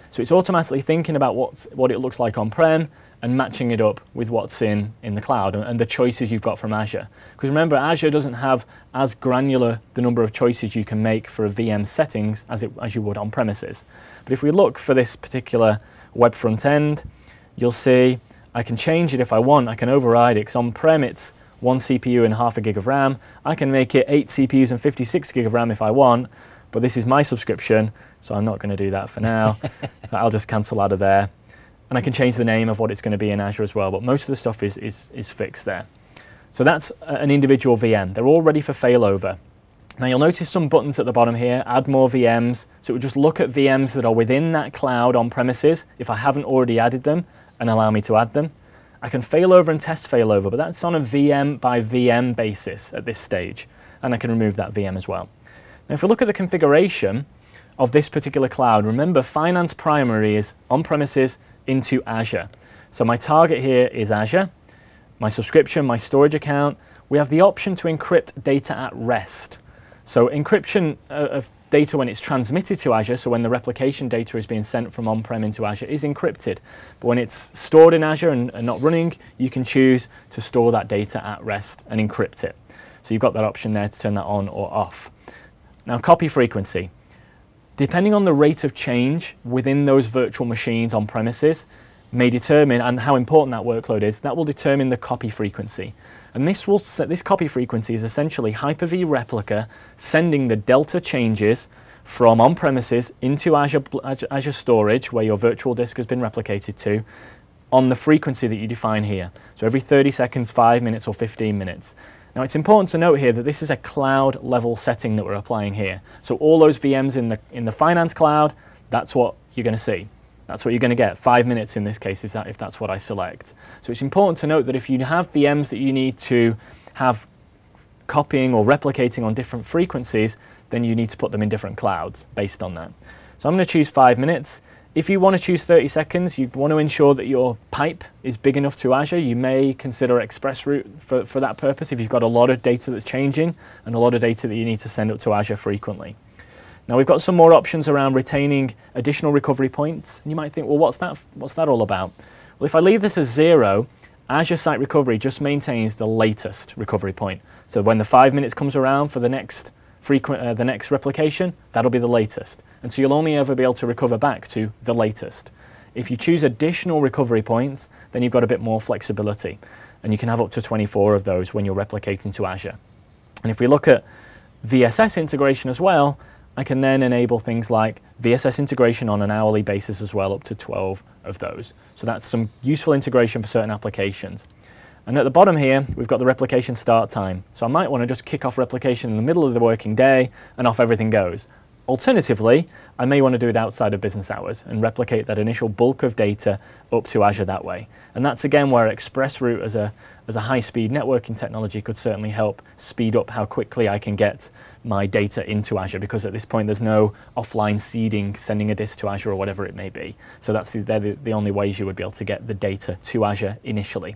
So it's automatically thinking about what's, what it looks like on-prem and matching it up with what's in, in the cloud and, and the choices you've got from Azure. Because remember, Azure doesn't have as granular the number of choices you can make for a V M settings as, it, as you would on premises. But if we look for this particular web front end, you'll see I can change it if I want. I can override it, because on-prem it's one C P U and half a gig of RAM. I can make it eight C P Us and fifty-six gig of RAM if I want, but this is my subscription, so I'm not going to do that for now. I'll just cancel out of there. And I can change the name of what it's going to be in Azure as well, but most of the stuff is, is, is fixed there. So that's an individual V M. They're all ready for failover. Now you'll notice some buttons at the bottom here, add more V Ms. So it will just look at V Ms that are within that cloud on premises if I haven't already added them, and allow me to add them. I can failover and test failover, but that's on a V M by V M basis at this stage, and I can remove that V M as well. Now if we look at the configuration of this particular cloud, remember Finance Primary is on premises into Azure. So my target here is Azure, my subscription, my storage account. We have the option to encrypt data at rest. So encryption of data when it's transmitted to Azure, so when the replication data is being sent from on-prem into Azure, is encrypted. But when it's stored in Azure and, and not running, you can choose to store that data at rest and encrypt it. So you've got that option there to turn that on or off. Now, copy frequency. Depending on the rate of change within those virtual machines on premises may determine, and how important that workload is, that will determine the copy frequency. And this will set, this copy frequency is essentially Hyper-V Replica sending the delta changes from on-premises into Azure, Azure Storage, where your virtual disk has been replicated to, on the frequency that you define here. So every thirty seconds, five minutes, or fifteen minutes. Now it's important to note here that this is a cloud level setting that we're applying here. So all those V Ms in the, in the finance cloud, that's what you're going to see. That's what you're going to get, five minutes in this case, if, that, if that's what I select. So it's important to note that if you have V Ms that you need to have copying or replicating on different frequencies, then you need to put them in different clouds based on that. So I'm going to choose five minutes. If you want to choose thirty seconds, you want to ensure that your pipe is big enough to Azure. You may consider ExpressRoute for, for that purpose if you've got a lot of data that's changing and a lot of data that you need to send up to Azure frequently. Now we've got some more options around retaining additional recovery points. And you might think, well, what's that, what's that all about? Well, if I leave this as zero, Azure Site Recovery just maintains the latest recovery point. So when the five minutes comes around for the next frequent, uh, the next replication, that'll be the latest. And so you'll only ever be able to recover back to the latest. If you choose additional recovery points, then you've got a bit more flexibility. And you can have up to twenty-four of those when you're replicating to Azure. And if we look at V S S integration as well, I can then enable things like V S S integration on an hourly basis as well, up to twelve of those. So that's some useful integration for certain applications. And at the bottom here, we've got the replication start time. So I might want to just kick off replication in the middle of the working day and off everything goes. Alternatively, I may want to do it outside of business hours and replicate that initial bulk of data up to Azure that way. And that's again where ExpressRoute as a, as a high-speed networking technology could certainly help speed up how quickly I can get my data into Azure, because at this point there's no offline seeding, sending a disk to Azure or whatever it may be. So that's the, they're the, the only ways you would be able to get the data to Azure initially.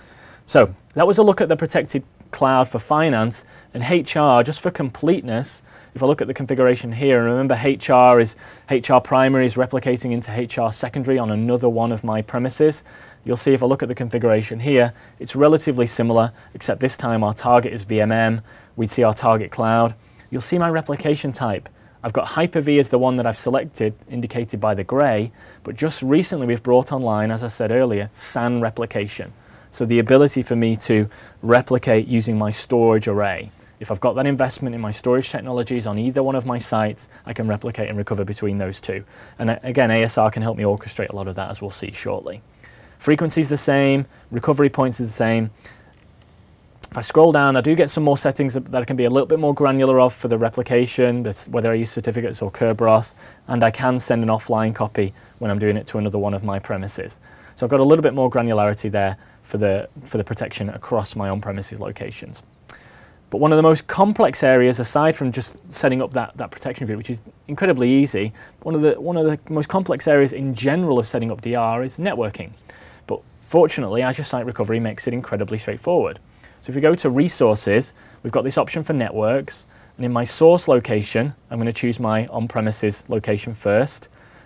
So that was a look at the protected cloud for finance, and H R, just for completeness. If I look at the configuration here, and remember H R is H R primary is replicating into H R secondary on another one of my premises. You'll see if I look at the configuration here, it's relatively similar, except this time our target is V M M. We'd see our target cloud. You'll see my replication type. I've got Hyper-V as the one that I've selected, indicated by the gray, but just recently we've brought online, as I said earlier, S A N replication. So the ability for me to replicate using my storage array. If I've got that investment in my storage technologies on either one of my sites, I can replicate and recover between those two. And again, A S R can help me orchestrate a lot of that, as we'll see shortly. Frequency is the same, recovery points is the same. If I scroll down, I do get some more settings that I can be a little bit more granular of for the replication, whether I use certificates or Kerberos, and I can send an offline copy when I'm doing it to another one of my premises. So I've got a little bit more granularity there for the, for the protection across my on-premises locations. But one of the most complex areas, aside from just setting up that, that protection group, which is incredibly easy, one of, the, one of the most complex areas in general of setting up D R is networking. But fortunately, Azure Site Recovery makes it incredibly straightforward. So if we go to Resources, we've got this option for networks, and in my source location, I'm going to choose my on-premises location first.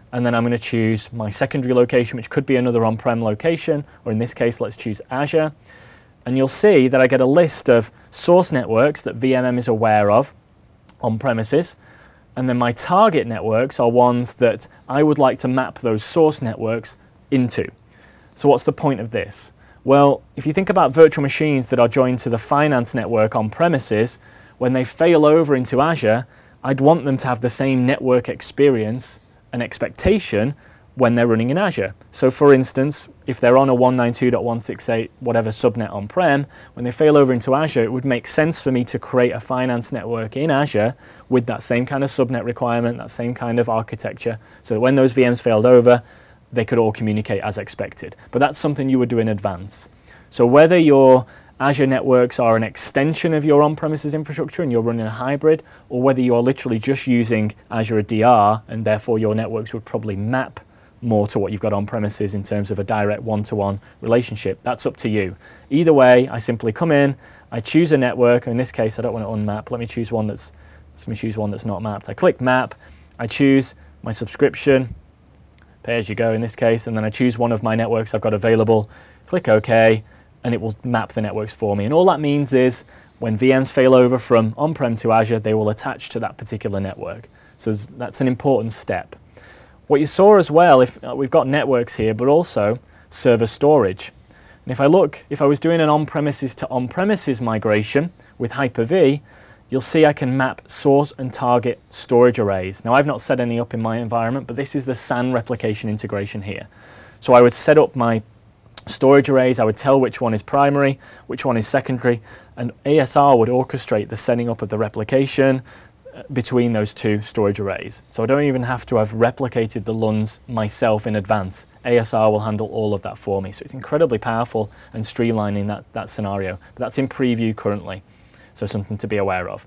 and then I'm going to choose my secondary location, which could be another on-prem location, or in this case, let's choose Azure. And you'll see that I get a list of source networks that V M M is aware of on premises, and then my target networks are ones that I would like to map those source networks into. So what's the point of this? Well, if you think about virtual machines that are joined to the finance network on premises, when they fail over into Azure, I'd want them to have the same network experience and expectation when they're running in Azure. So for instance, if they're on a one ninety-two dot one sixty-eight whatever subnet on-prem, when they fail over into Azure, it would make sense for me to create a finance network in Azure with that same kind of subnet requirement, that same kind of architecture, so that when those V Ms failed over, they could all communicate as expected. But that's something you would do in advance. So whether your Azure networks are an extension of your on-premises infrastructure and you're running a hybrid, or whether you're literally just using Azure D R and therefore your networks would probably map more to what you've got on premises in terms of a direct one-to-one relationship, that's up to you. Either way, I simply come in, I choose a network. In this case, I don't want to unmap. Let me choose one that's, let me choose one that's not mapped. I click map, I choose my subscription, pay as you go in this case, and then I choose one of my networks I've got available, click OK, and it will map the networks for me. And all that means is when V Ms fail over from on-prem to Azure, they will attach to that particular network. So that's an important step. What you saw as well, if uh, we've got networks here, but also server storage. And if I look, if I was doing an on-premises to on-premises migration with Hyper-V, you'll see I can map source and target storage arrays. Now I've not set any up in my environment, but this is the S A N replication integration here. So I would set up my storage arrays, I would tell which one is primary, which one is secondary, and A S R would orchestrate the setting up of the replication between those two storage arrays. So I don't even have to have replicated the L U Ns myself in advance. A S R will handle all of that for me. So it's incredibly powerful and streamlining that, that scenario. But that's in preview currently, so something to be aware of.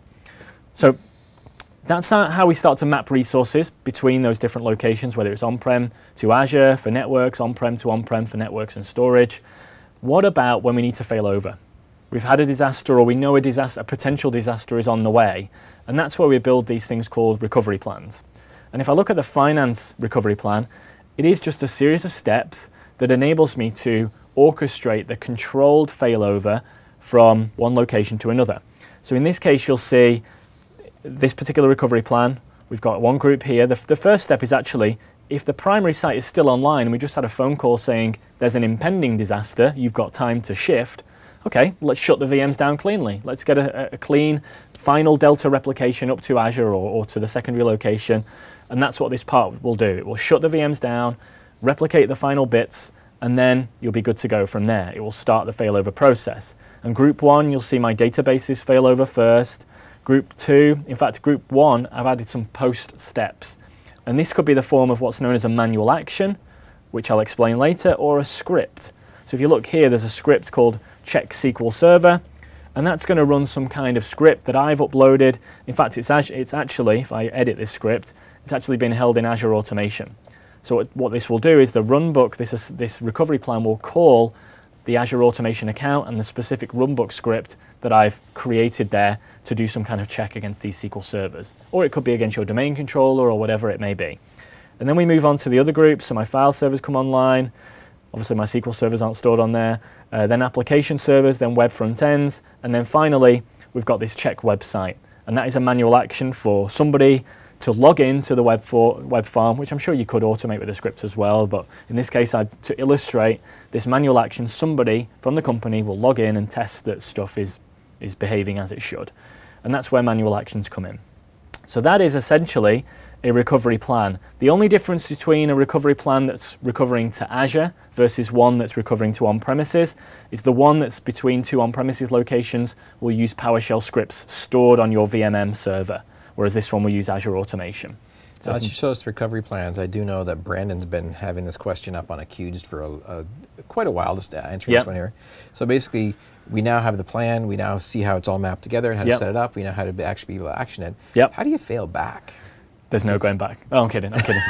So that's how we start to map resources between those different locations, whether it's on-prem to Azure for networks, on-prem to on-prem for networks and storage. What about when we need to fail over? We've had a disaster, or we know a disaster, a potential disaster is on the way, and that's where we build these things called recovery plans. And if I look at the finance recovery plan, it is just a series of steps that enables me to orchestrate the controlled failover from one location to another. So in this case, you'll see this particular recovery plan. We've got one group here. The, the first step is actually, if the primary site is still online and we just had a phone call saying there's an impending disaster, you've got time to shift, okay, let's shut the V Ms down cleanly. Let's get a, a clean final Delta replication up to Azure or, or to the secondary location, and that's what this part will do. It will shut the V Ms down, replicate the final bits, and then you'll be good to go from there. It will start the failover process. And group one, you'll see my databases failover first. Group two, in fact, group one, I've added some post steps. And this could be the form of what's known as a manual action, which I'll explain later, or a script. So if you look here, there's a script called check S Q L Server, and that's going to run some kind of script that I've uploaded. In fact, it's, it's actually, if I edit this script, it's actually been held in Azure Automation. So what this will do is the runbook, this, this recovery plan will call the Azure Automation account and the specific runbook script that I've created there to do some kind of check against these S Q L servers. Or it could be against your domain controller or whatever it may be. And then we move on to the other groups. So my file servers come online. Obviously my S Q L servers aren't stored on there. Uh, then application servers, then web front ends. And then finally, we've got this check website. And that is a manual action for somebody to log in to the web, for, web farm, which I'm sure you could automate with a script as well. But in this case, I, to illustrate this manual action, somebody from the company will log in and test that stuff is, is behaving as it should. And that's where manual actions come in. So that is essentially a recovery plan. The only difference between a recovery plan that's recovering to Azure versus one that's recovering to on-premises is the one that's between two on-premises locations will use PowerShell scripts stored on your V M M server, whereas this one will use Azure Automation. So as you show us recovery plans, I do know that Brandon's been having this question up on Accused for a, a, quite a while, just answering yep. this one here. So basically, we now have the plan, we now see how it's all mapped together and how yep. to set it up, we know how to be, actually be able to action it. Yep. How do you fail back? There's no going back. Oh, I'm kidding, I'm kidding.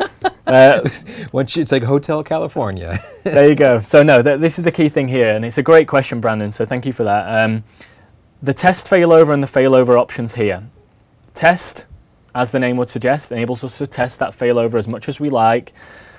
uh, Once you, it's like Hotel California. There you go. So no, th this is the key thing here, and it's a great question, Brandon, so thank you for that. Um, the test failover and the failover options here. Test, as the name would suggest, enables us to test that failover as much as we like.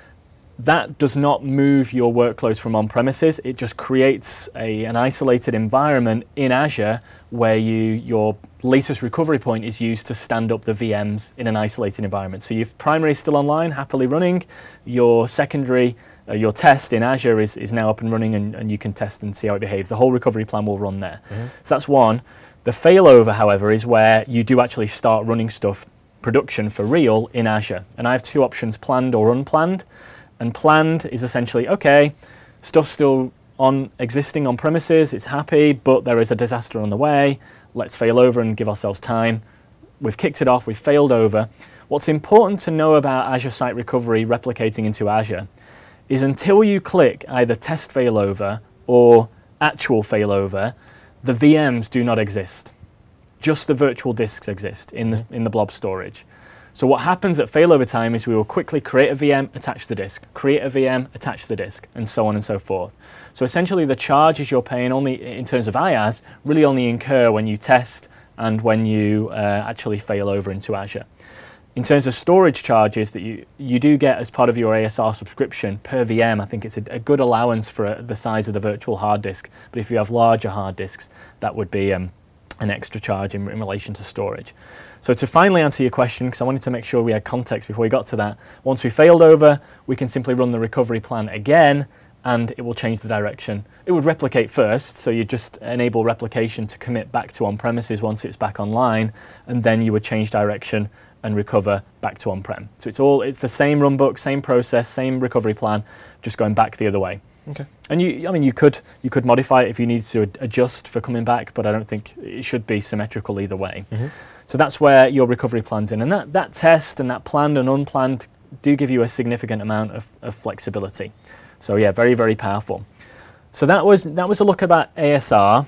That does not move your workloads from on-premises. It just creates a, an isolated environment in Azure where you, your latest recovery point is used to stand up the V Ms in an isolated environment. So your primary is still online, happily running. Your secondary, uh, your test in Azure is, is now up and running, and, and you can test and see how it behaves. The whole recovery plan will run there. Mm-hmm. So that's one. The failover, however, is where you do actually start running stuff, production for real in Azure. And I have two options, planned or unplanned. And planned is essentially, okay, stuff's still on existing on premises, it's happy, but there is a disaster on the way. Let's fail over and give ourselves time. We've kicked it off, we've failed over. What's important to know about Azure Site Recovery replicating into Azure is until you click either test failover or actual failover, the V Ms do not exist. Just the virtual disks exist in the, in the blob storage. So what happens at failover time is we will quickly create a V M, attach the disk, create a V M, attach the disk, and so on and so forth. So essentially the charges you're paying only in terms of IaaS really only incur when you test and when you uh, actually fail over into Azure. In terms of storage charges that you, you do get as part of your A S R subscription per V M, I think it's a, a good allowance for uh, the size of the virtual hard disk. But if you have larger hard disks, that would be um, an extra charge in, in relation to storage. So to finally answer your question, because I wanted to make sure we had context before we got to that, once we failed over, we can simply run the recovery plan again, and it will change the direction. It would replicate first, so you just enable replication to commit back to on-premises once it's back online, and then you would change direction and recover back to on-prem. So it's all it's the same runbook, same process, same recovery plan, just going back the other way. Okay. And you, I mean, you could you could modify it if you need to ad- adjust for coming back, but I don't think it should be symmetrical either way. Mm-hmm. So that's where your recovery plan's in, and that, that test and that planned and unplanned do give you a significant amount of, of flexibility. So yeah, very, very powerful. So that was that was a look about A S R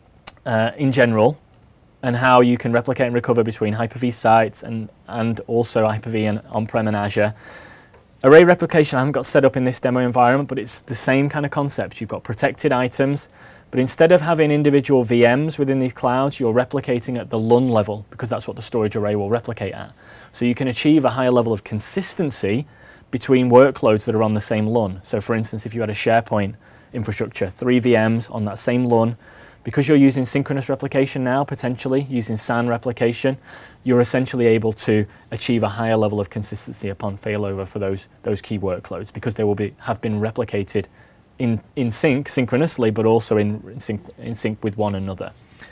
uh, in general, and how you can replicate and recover between Hyper-V sites and, and also Hyper-V and on-prem and Azure. Array replication I haven't got set up in this demo environment, but it's the same kind of concept. You've got protected items, but instead of having individual V Ms within these clouds, you're replicating at the L U N level, because that's what the storage array will replicate at. So you can achieve a higher level of consistency between workloads that are on the same L U N. So for instance, if you had a SharePoint infrastructure, three V Ms on that same L U N, because you're using synchronous replication now, potentially using S A N replication, you're essentially able to achieve a higher level of consistency upon failover for those those key workloads, because they will be have been replicated in in sync synchronously, but also in, in sync in sync with one another.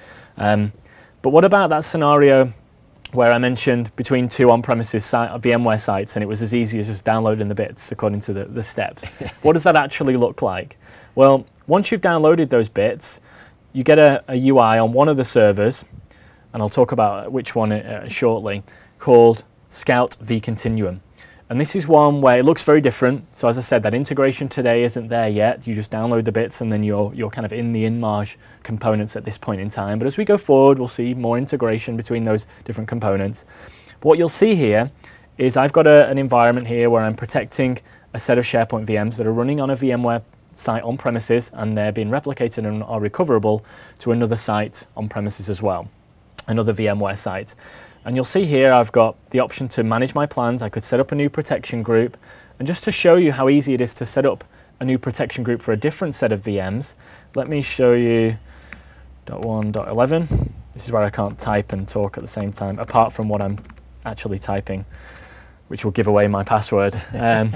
Um, but what about that scenario where I mentioned between two on-premises site, VMware sites, and it was as easy as just downloading the bits according to the, the steps? What does that actually look like? Well, once you've downloaded those bits, you get a, a U I on one of the servers, and I'll talk about which one uh, shortly, called Scout vContinuum. And this is one where it looks very different. So as I said, that integration today isn't there yet. You just download the bits and then you're you're kind of in the InMarge components at this point in time. But as we go forward, we'll see more integration between those different components. But what you'll see here is I've got a, an environment here where I'm protecting a set of SharePoint V Ms that are running on a VMware site on premises, and they're being replicated and are recoverable to another site on premises as well, another VMware site. And you'll see here I've got the option to manage my plans. I could set up a new protection group, and just to show you how easy it is to set up a new protection group for a different set of V Ms, let me show you dot one dot eleven. This is where I can't type and talk at the same time, apart from what I'm actually typing, which will give away my password. Um,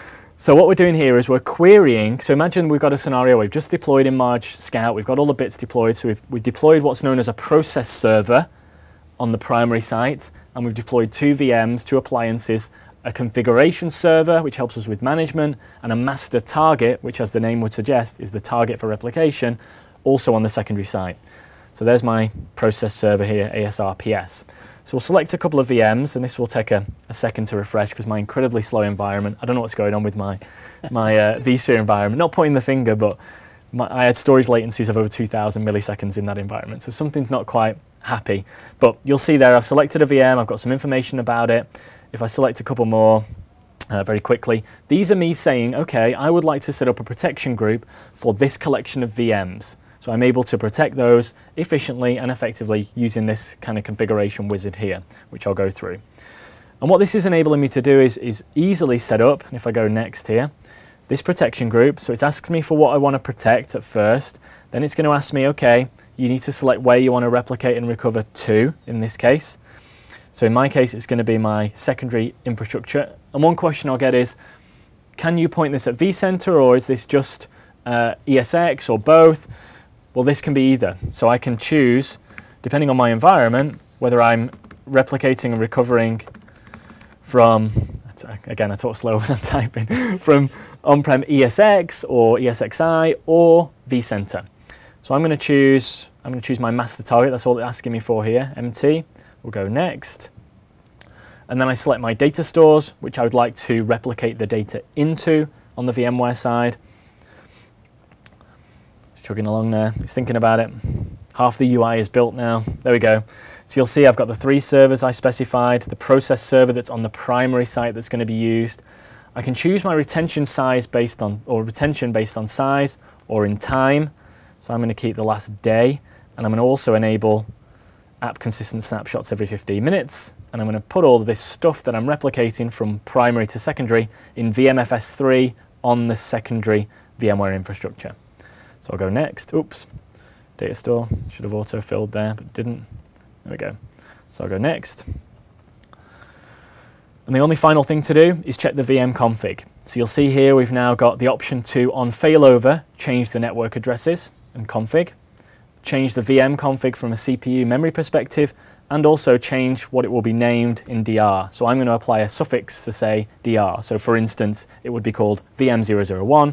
So what we're doing here is we're querying. So imagine we've got a scenario where we've just deployed InMarge Scout. We've got all the bits deployed. So we've, we've deployed what's known as a process server on the primary site. And we've deployed two V Ms, two appliances, a configuration server, which helps us with management, and a master target, which as the name would suggest, is the target for replication, also on the secondary site. So there's my process server here, A S R P S. So we'll select a couple of V Ms, and this will take a, a second to refresh because my incredibly slow environment, I don't know what's going on with my, my uh, vSphere environment. Not pointing the finger, but my, I had storage latencies of over two thousand milliseconds in that environment. So something's not quite happy. But you'll see there I've selected a V M, I've got some information about it. If I select a couple more uh, very quickly, these are me saying, okay, I would like to set up a protection group for this collection of V Ms. So I'm able to protect those efficiently and effectively using this kind of configuration wizard here, which I'll go through. And what this is enabling me to do is, is easily set up, and if I go next here, this protection group. So it asks me for what I want to protect at first. Then it's going to ask me, okay, you need to select where you want to replicate and recover to, in this case. So in my case, it's going to be my secondary infrastructure. And one question I'll get is, can you point this at vCenter, or is this just uh, E S X, or both? Well, this can be either. So I can choose, depending on my environment, whether I'm replicating and recovering from, again, I talk slow when I'm typing, from on-prem E S X or E S X i or vCenter. So I'm going to choose, I'm going to choose my master target. That's all it's asking me for here, M T. We'll go next. And then I select my data stores, which I would like to replicate the data into on the VMware side. It's chugging along there. It's thinking about it. Half the U I is built now. There we go. So you'll see I've got the three servers I specified, the process server that's on the primary site that's going to be used. I can choose my retention size based on, or retention based on size or in time. So I'm going to keep the last day, and I'm going to also enable app consistent snapshots every fifteen minutes. And I'm going to put all of this stuff that I'm replicating from primary to secondary in V M F S three on the secondary VMware infrastructure. So I'll go next. Oops, data store. Should have auto-filled there, but didn't. There we go. So I'll go next. And the only final thing to do is check the V M config. So you'll see here we've now got the option to, on failover, change the network addresses and config, change the V M config from a C P U memory perspective, and also change what it will be named in D R. So I'm going to apply a suffix to say D R. So for instance, it would be called V M zero zero one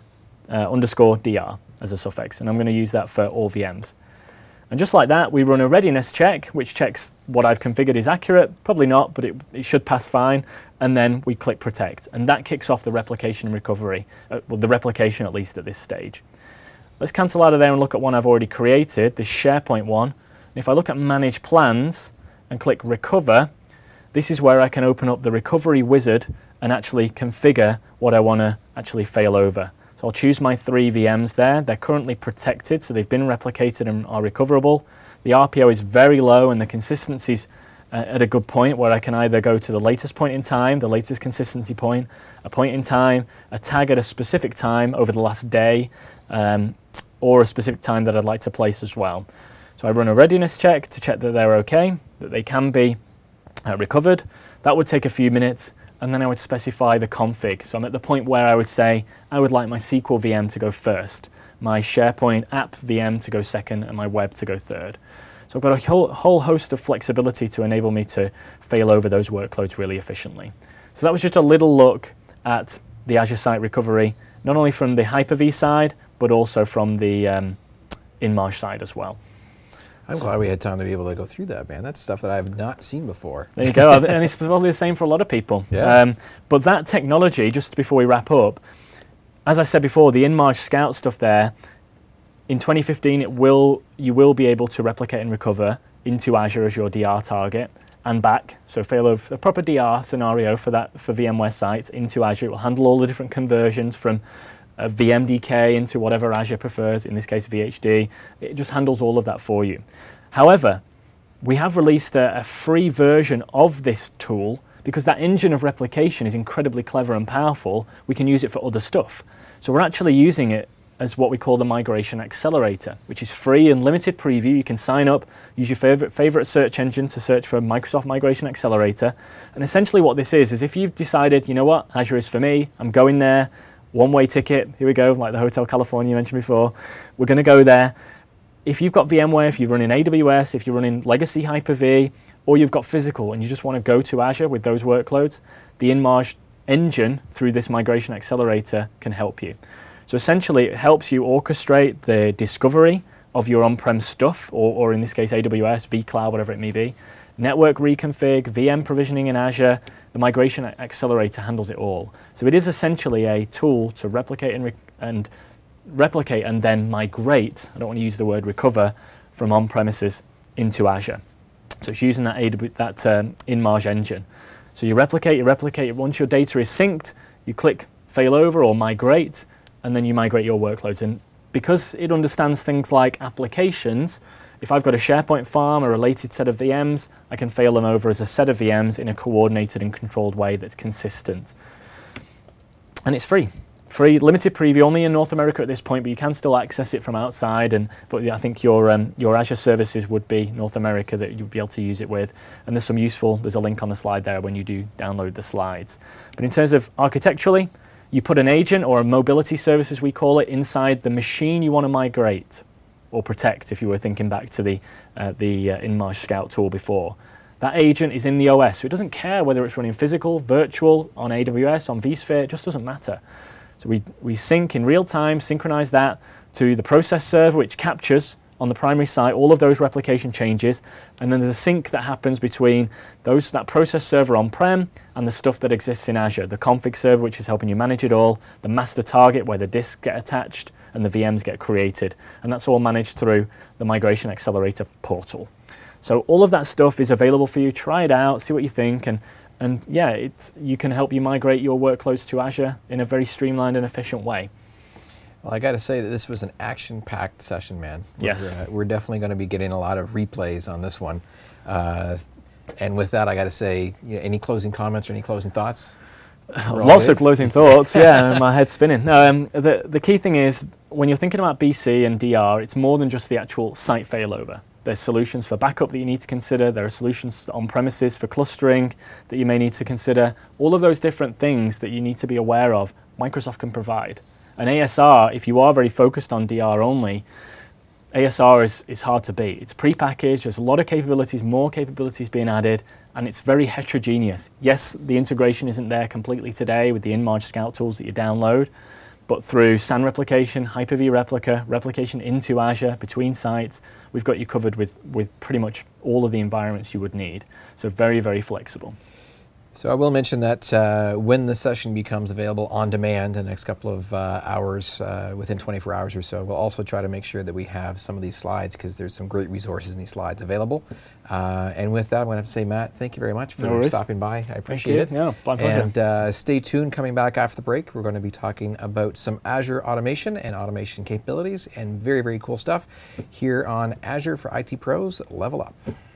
uh, underscore D R as a suffix, and I'm going to use that for all V Ms. And just like that, we run a readiness check, which checks what I've configured is accurate. Probably not, but it, it should pass fine. And then we click protect, and that kicks off the replication and recovery, uh, well, the replication at least at this stage. Let's cancel out of there and look at one I've already created, this SharePoint one. And if I look at Manage Plans and click Recover, this is where I can open up the recovery wizard and actually configure what I want to actually fail over. So I'll choose my three V Ms there. They're currently protected, so they've been replicated and are recoverable. The R P O is very low, and the consistency's uh, at a good point where I can either go to the latest point in time, the latest consistency point, a point in time, a tag at a specific time over the last day, um, or a specific time that I'd like to place as well. So I run a readiness check to check that they're okay, that they can be uh, recovered. That would take a few minutes, and then I would specify the config. So I'm at the point where I would say I would like my S Q L V M to go first, my SharePoint app V M to go second, and my web to go third. So I've got a whole, whole host of flexibility to enable me to fail over those workloads really efficiently. So that was just a little look at the Azure Site Recovery, not only from the Hyper-V side, but also from the um, InMarge side as well. I'm glad we had time to be able to go through that, man. That's stuff that I have not seen before. There you go, and it's probably the same for a lot of people. Yeah. Um, but that technology, just before we wrap up, as I said before, the InMarge Scout stuff there, in twenty fifteen, it will you will be able to replicate and recover into Azure as your D R target and back. So fail over a proper D R scenario for that for VMware sites into Azure. It will handle all the different conversions from a V M D K into whatever Azure prefers, in this case V H D. It just handles all of that for you. However, we have released a, a free version of this tool because that engine of replication is incredibly clever and powerful. We can use it for other stuff. So we're actually using it as what we call the Migration Accelerator, which is free and limited preview. You can sign up, use your favorite, favorite search engine to search for Microsoft Migration Accelerator. And essentially what this is, is if you've decided, you know what, Azure is for me, I'm going there, one-way ticket, here we go, like the Hotel California you mentioned before, we're going to go there. If you've got VMware, if you're running A W S, if you're running legacy Hyper-V, or you've got physical and you just want to go to Azure with those workloads, the InMarge engine through this Migration Accelerator can help you. So essentially it helps you orchestrate the discovery of your on-prem stuff, or, or in this case A W S, vCloud, whatever it may be, network reconfig, V M provisioning in Azure. The Migration Accelerator handles it all. So it is essentially a tool to replicate and, re and replicate and then migrate, I don't want to use the word recover, from on-premises into Azure. So it's using that, A W, that um, InMarge engine. So you replicate, you replicate, once your data is synced, you click failover or migrate, and then you migrate your workloads. And because it understands things like applications, If I've got a SharePoint farm, a related set of V Ms, I can fail them over as a set of V Ms in a coordinated and controlled way that's consistent. And it's free. Free, limited preview, only in North America at this point, but you can still access it from outside. And but I think your um, your Azure services would be North America that you'd be able to use it with. And there's some useful, there's a link on the slide there when you do download the slides. But in terms of architecturally, you put an agent or a mobility service, as we call it, inside the machine you want to migrate or protect, if you were thinking back to the, uh, the uh, InMarge Scout tool before. That agent is in the O S, so it doesn't care whether it's running physical, virtual, on A W S, on vSphere, it just doesn't matter. So we, we sync in real time, synchronize that to the process server, which captures on the primary site all of those replication changes, and then there's a sync that happens between those that process server on-prem and the stuff that exists in Azure, the config server, which is helping you manage it all, the master target where the disks get attached and the V Ms get created, and that's all managed through the Migration Accelerator portal. So all of that stuff is available for you. Try it out, see what you think, and and yeah, it's you can help you migrate your workloads to Azure in a very streamlined and efficient way. Well, I got to say that this was an action-packed session, man. We're, Yes. Uh, we're definitely going to be getting a lot of replays on this one. Uh, and with that, I got to say, you know, any closing comments or any closing thoughts? We're all Lots good? of closing thoughts, yeah, my head's spinning. No, um, the, the key thing is, when you're thinking about B C and D R, it's more than just the actual site failover. There's solutions for backup that you need to consider. There are solutions on premises for clustering that you may need to consider. All of those different things that you need to be aware of, Microsoft can provide. And A S R, if you are very focused on D R only, A S R is, is hard to beat. It's prepackaged, there's a lot of capabilities, more capabilities being added, and it's very heterogeneous. Yes, the integration isn't there completely today with the InMarge Scout tools that you download, but through S A N replication, Hyper-V replica, replication into Azure, between sites, we've got you covered with, with pretty much all of the environments you would need. So very, very flexible. So I will mention that uh, when the session becomes available on demand in the next couple of uh, hours, uh, within twenty-four hours or so, we'll also try to make sure that we have some of these slides, because there's some great resources in these slides available. Uh, and with that, I'm going to have to say, Matt, thank you very much for No worries. stopping by. I appreciate it. Yeah, my pleasure. And uh, stay tuned. Coming back after the break, we're going to be talking about some Azure automation and automation capabilities and very, very cool stuff here on Azure for I T Pros Level Up.